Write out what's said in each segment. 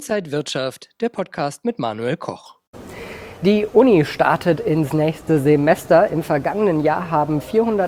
Inside Wirtschaft, der Podcast mit Manuel Koch. Die Uni startet ins nächste Semester. Im vergangenen Jahr haben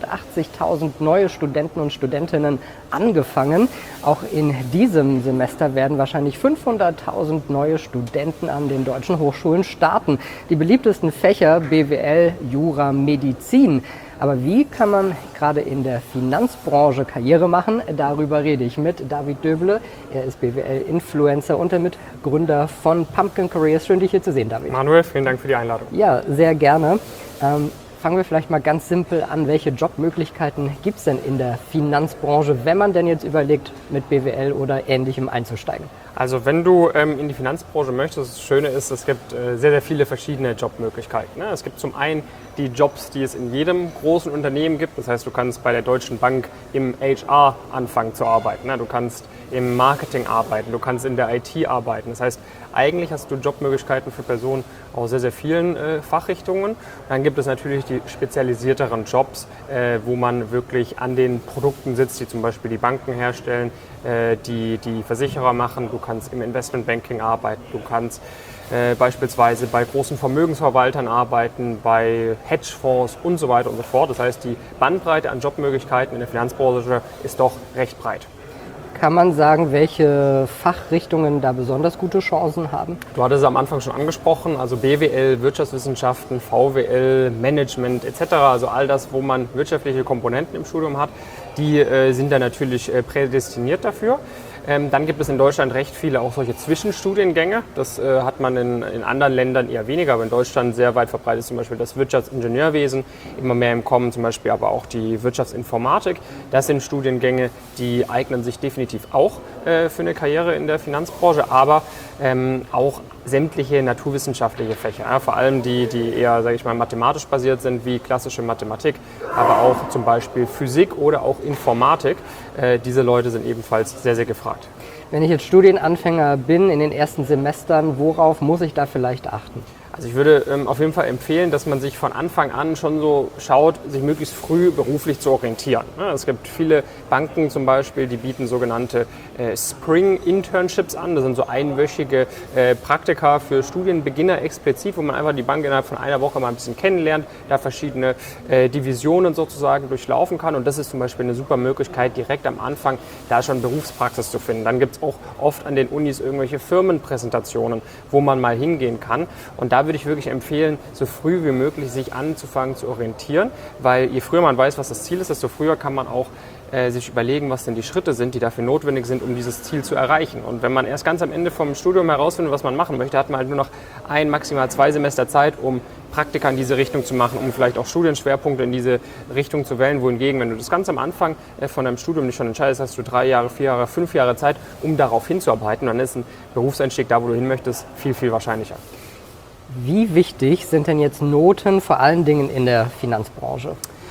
480.000 neue Studenten und Studentinnen angefangen. Auch in diesem Semester werden wahrscheinlich 500.000 neue Studenten an den deutschen Hochschulen starten. Die beliebtesten Fächer BWL, Jura, Medizin. Aber wie kann man gerade in der Finanzbranche Karriere machen? Darüber rede ich mit David Döble. Er ist BWL-Influencer und der Mitgründer von Pumpkin Careers. Schön, dich hier zu sehen, David. Manuel, vielen Dank für die Einladung. Ja, sehr gerne. Fangen wir vielleicht mal ganz simpel an. Welche Jobmöglichkeiten gibt es denn in der Finanzbranche, wenn man denn jetzt überlegt, mit BWL oder Ähnlichem einzusteigen? Also wenn du in die Finanzbranche möchtest, das Schöne ist, es gibt sehr, sehr viele verschiedene Jobmöglichkeiten. Es gibt zum einen die Jobs, die es in jedem großen Unternehmen gibt. Das heißt, du kannst bei der Deutschen Bank im HR anfangen zu arbeiten. Du kannst im Marketing arbeiten, du kannst in der IT arbeiten. Das heißt, eigentlich hast du Jobmöglichkeiten für Personen aus sehr, sehr vielen Fachrichtungen. Dann gibt es natürlich die spezialisierteren Jobs, wo man wirklich an den Produkten sitzt, die zum Beispiel die Banken herstellen, die Versicherer machen. Du kannst im Investmentbanking arbeiten, du kannst beispielsweise bei großen Vermögensverwaltern arbeiten, bei Hedgefonds und so weiter und so fort. Das heißt, die Bandbreite an Jobmöglichkeiten in der Finanzbranche ist doch recht breit. Kann man sagen, welche Fachrichtungen da besonders gute Chancen haben? Du hattest es am Anfang schon angesprochen, also BWL, Wirtschaftswissenschaften, VWL, Management etc., also all das, wo man wirtschaftliche Komponenten im Studium hat, die sind da natürlich prädestiniert dafür. Dann gibt es in Deutschland recht viele auch solche Zwischenstudiengänge. Das hat man in anderen Ländern eher weniger, aber in Deutschland sehr weit verbreitet ist zum Beispiel das Wirtschaftsingenieurwesen, immer mehr im Kommen, zum Beispiel aber auch die Wirtschaftsinformatik. Das sind Studiengänge, die eignen sich definitiv auch für eine Karriere in der Finanzbranche, aber auch sämtliche naturwissenschaftliche Fächer, ja, vor allem die eher, sage ich mal, mathematisch basiert sind, wie klassische Mathematik, aber auch zum Beispiel Physik oder auch Informatik. Diese Leute sind ebenfalls sehr, sehr gefragt. Wenn ich jetzt Studienanfänger bin in den ersten Semestern, worauf muss ich da vielleicht achten? Also ich würde auf jeden Fall empfehlen, dass man sich von Anfang an schon so schaut, sich möglichst früh beruflich zu orientieren. Es gibt viele Banken zum Beispiel, die bieten sogenannte Spring-Internships an. Das sind so einwöchige Praktika für Studienbeginner explizit, wo man einfach die Bank innerhalb von einer Woche mal ein bisschen kennenlernt, da verschiedene Divisionen sozusagen durchlaufen kann. Und das ist zum Beispiel eine super Möglichkeit, direkt am Anfang da schon Berufspraxis zu finden. Dann gibt es auch oft an den Unis irgendwelche Firmenpräsentationen, wo man mal hingehen kann. Und da würde ich wirklich empfehlen, so früh wie möglich sich anzufangen zu orientieren, weil je früher man weiß, was das Ziel ist, desto früher kann man auch sich überlegen, was denn die Schritte sind, die dafür notwendig sind, um dieses Ziel zu erreichen. Und wenn man erst ganz am Ende vom Studium herausfindet, was man machen möchte, hat man halt nur noch maximal 2 Semester Zeit, um Praktika in diese Richtung zu machen, um vielleicht auch Studienschwerpunkte in diese Richtung zu wählen. Wohingegen, wenn du das ganz am Anfang von deinem Studium nicht schon entscheidest, hast du 3 Jahre, 4 Jahre, 5 Jahre Zeit, um darauf hinzuarbeiten. Dann ist ein Berufseinstieg da, wo du hin möchtest, viel, viel wahrscheinlicher. Wie wichtig sind denn jetzt Noten vor allen Dingen in der Finanzbranche?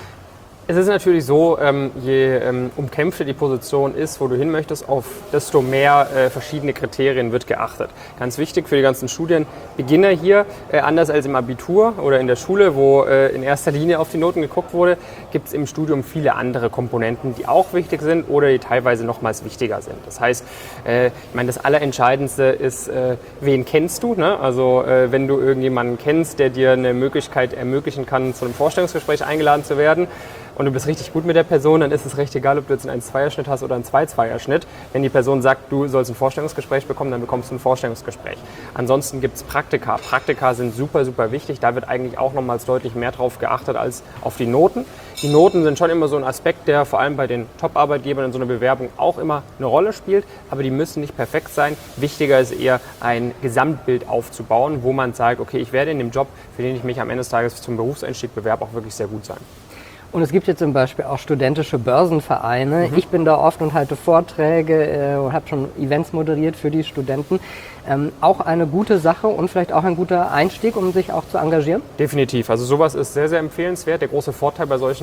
Es ist natürlich so, je umkämpfter die Position ist, wo du hin möchtest, auf desto mehr verschiedene Kriterien wird geachtet. Ganz wichtig für die ganzen Studienbeginner hier, anders als im Abitur oder in der Schule, wo in erster Linie auf die Noten geguckt wurde, gibt es im Studium viele andere Komponenten, die auch wichtig sind oder die teilweise nochmals wichtiger sind. Das heißt, ich meine, das Allerentscheidendste ist, wen kennst du? Ne? Also wenn du irgendjemanden kennst, der dir eine Möglichkeit ermöglichen kann, zu einem Vorstellungsgespräch eingeladen zu werden, und du bist richtig gut mit der Person, dann ist es recht egal, ob du jetzt einen 1-2er-Schnitt hast oder einen 2-2er-Schnitt. Wenn die Person sagt, du sollst ein Vorstellungsgespräch bekommen, dann bekommst du ein Vorstellungsgespräch. Ansonsten gibt es Praktika. Praktika sind super, super wichtig. Da wird eigentlich auch nochmals deutlich mehr drauf geachtet als auf die Noten. Die Noten sind schon immer so ein Aspekt, der vor allem bei den Top-Arbeitgebern in so einer Bewerbung auch immer eine Rolle spielt. Aber die müssen nicht perfekt sein. Wichtiger ist eher, ein Gesamtbild aufzubauen, wo man sagt, okay, ich werde in dem Job, für den ich mich am Ende des Tages zum Berufseinstieg bewerbe, auch wirklich sehr gut sein. Und es gibt jetzt zum Beispiel auch studentische Börsenvereine. Ich bin da oft und halte Vorträge und habe schon Events moderiert für die Studenten. Auch eine gute Sache und vielleicht auch ein guter Einstieg, um sich auch zu engagieren? Definitiv. Also sowas ist sehr, sehr empfehlenswert. Der große Vorteil bei solchen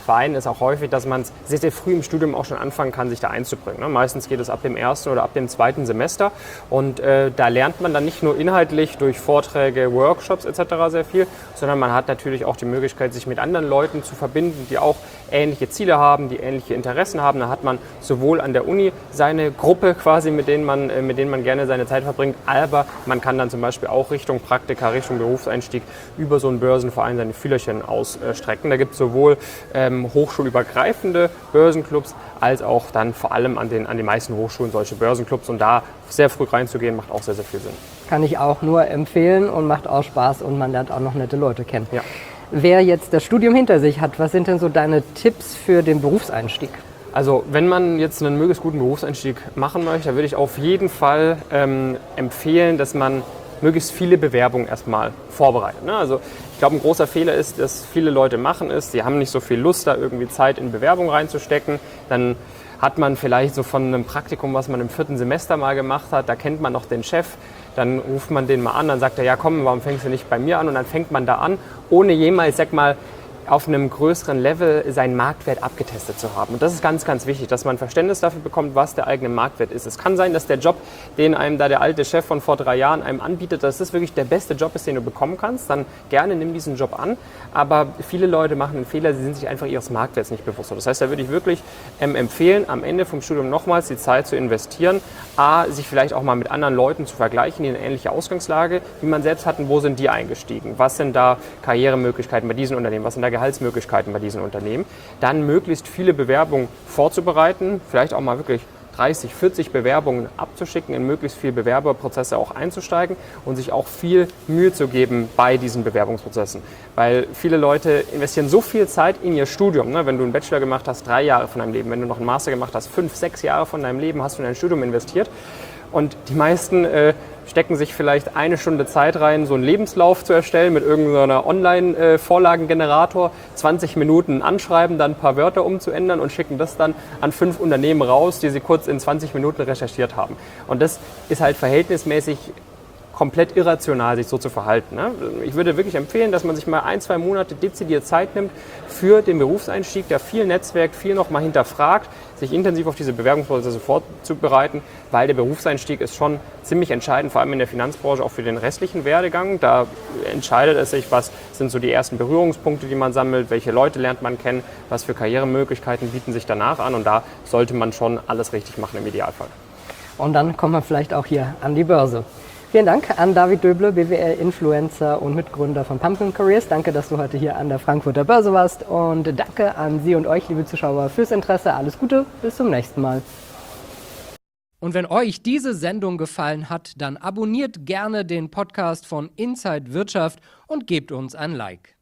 Vereinen ist auch häufig, dass man sehr, sehr früh im Studium auch schon anfangen kann, sich da einzubringen. Ne? Meistens geht es ab dem ersten oder ab dem zweiten Semester und da lernt man dann nicht nur inhaltlich durch Vorträge, Workshops etc. sehr viel, sondern man hat natürlich auch die Möglichkeit, sich mit anderen Leuten zu verbinden, die auch ähnliche Ziele haben, die ähnliche Interessen haben. Da hat man sowohl an der Uni seine Gruppe quasi, mit denen man gerne seine Zeit verbringt, aber man kann dann zum Beispiel auch Richtung Praktika, Richtung Berufseinstieg über so einen Börsenverein seine Fühlerchen ausstrecken. Da gibt es sowohl hochschulübergreifende Börsenclubs als auch dann vor allem an den meisten Hochschulen solche Börsenclubs. Und da sehr früh reinzugehen, macht auch sehr, sehr viel Sinn. Kann ich auch nur empfehlen und macht auch Spaß und man lernt auch noch nette Leute kennen. Ja. Wer jetzt das Studium hinter sich hat, was sind denn so deine Tipps für den Berufseinstieg? Also wenn man jetzt einen möglichst guten Berufseinstieg machen möchte, würde ich auf jeden Fall empfehlen, dass man möglichst viele Bewerbungen erstmal vorbereitet. Ne? Also ich glaube, ein großer Fehler ist, dass viele Leute machen ist, sie haben nicht so viel Lust, da irgendwie Zeit in Bewerbung reinzustecken. Dann hat man vielleicht so von einem Praktikum, was man im 4. Semester mal gemacht hat, da kennt man noch den Chef, dann ruft man den mal an, dann sagt er, ja komm, warum fängst du nicht bei mir an? Und dann fängt man da an, ohne jemals, sag mal, auf einem größeren Level seinen Marktwert abgetestet zu haben. Und das ist ganz, ganz wichtig, dass man Verständnis dafür bekommt, was der eigene Marktwert ist. Es kann sein, dass der Job, den einem da der alte Chef von vor 3 Jahren einem anbietet, dass das wirklich der beste Job ist, den du bekommen kannst. Dann gerne nimm diesen Job an. Aber viele Leute machen einen Fehler, sie sind sich einfach ihres Marktwerts nicht bewusst. Das heißt, da würde ich wirklich empfehlen, am Ende vom Studium nochmals die Zeit zu investieren, sich vielleicht auch mal mit anderen Leuten zu vergleichen, die eine ähnliche Ausgangslage, wie man selbst hatten, wo sind die eingestiegen, was sind da Karrieremöglichkeiten bei diesen Unternehmen, was sind da Gehaltsmöglichkeiten bei diesen Unternehmen, dann möglichst viele Bewerbungen vorzubereiten, vielleicht auch mal wirklich 30, 40 Bewerbungen abzuschicken, in möglichst viele Bewerberprozesse auch einzusteigen und sich auch viel Mühe zu geben bei diesen Bewerbungsprozessen. Weil viele Leute investieren so viel Zeit in ihr Studium. Ne? Wenn du einen Bachelor gemacht hast, 3 Jahre von deinem Leben, wenn du noch einen Master gemacht hast, 5, 6 Jahre von deinem Leben hast du in dein Studium investiert. Und die meisten stecken sich vielleicht 1 Stunde Zeit rein, so einen Lebenslauf zu erstellen mit irgendeiner Online-Vorlagengenerator, 20 Minuten anschreiben, dann ein paar Wörter umzuändern und schicken das dann an 5 Unternehmen raus, die sie kurz in 20 Minuten recherchiert haben. Und das ist halt verhältnismäßig komplett irrational, sich so zu verhalten. Ne? Ich würde wirklich empfehlen, dass man sich mal 1, 2 Monate dezidiert Zeit nimmt für den Berufseinstieg, da viel netzwerkt, viel nochmal hinterfragt, sich intensiv auf diese Bewerbungsprozesse vorzubereiten, weil der Berufseinstieg ist schon ziemlich entscheidend, vor allem in der Finanzbranche, auch für den restlichen Werdegang. Da entscheidet es sich, was sind so die ersten Berührungspunkte, die man sammelt, welche Leute lernt man kennen, was für Karrieremöglichkeiten bieten sich danach an und da sollte man schon alles richtig machen im Idealfall. Und dann kommt man vielleicht auch hier an die Börse. Vielen Dank an David Döble, BWL-Influencer und Mitgründer von Pumpkin Careers. Danke, dass du heute hier an der Frankfurter Börse warst. Und danke an Sie und euch, liebe Zuschauer, fürs Interesse. Alles Gute, bis zum nächsten Mal. Und wenn euch diese Sendung gefallen hat, dann abonniert gerne den Podcast von Inside Wirtschaft und gebt uns ein Like.